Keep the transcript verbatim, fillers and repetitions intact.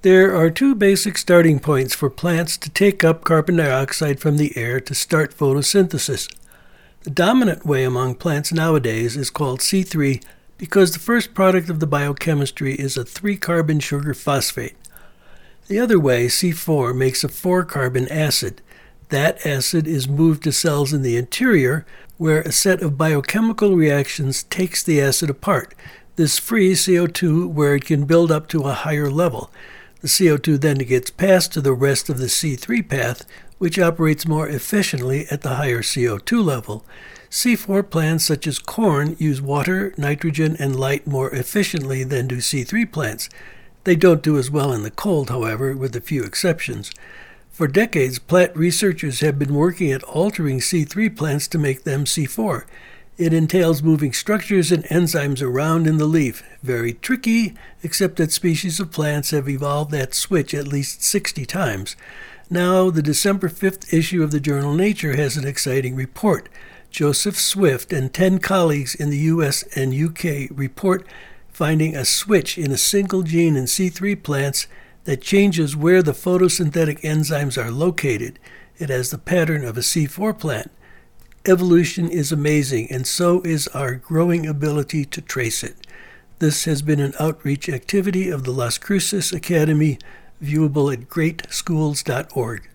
There are two basic starting points for plants to take up carbon dioxide from the air to start photosynthesis. The dominant way among plants nowadays is called C three because the first product of the biochemistry is a three-carbon sugar phosphate. The other way, C four, makes a four-carbon acid. That acid is moved to cells in the interior, where a set of biochemical reactions takes the acid apart. This frees C O two where it can build up to a higher level. The C O two then gets passed to the rest of the C three path, which operates more efficiently at the higher C O two level. C four plants such as corn use water, nitrogen, and light more efficiently than do C three plants. They don't do as well in the cold, however, with a few exceptions. For decades, plant researchers have been working at altering C three plants to make them C four. It entails moving structures and enzymes around in the leaf. Very tricky, except that species of plants have evolved that switch at least sixty times. Now, the December fifth issue of the journal Nature has an exciting report. Joseph Swift and ten colleagues in the U S and U K report finding a switch in a single gene in C three plants that changes where the photosynthetic enzymes are located. It has the pattern of a C four plant. Evolution is amazing, and so is our growing ability to trace it. This has been an outreach activity of the Las Cruces Academy, viewable at great schools dot org.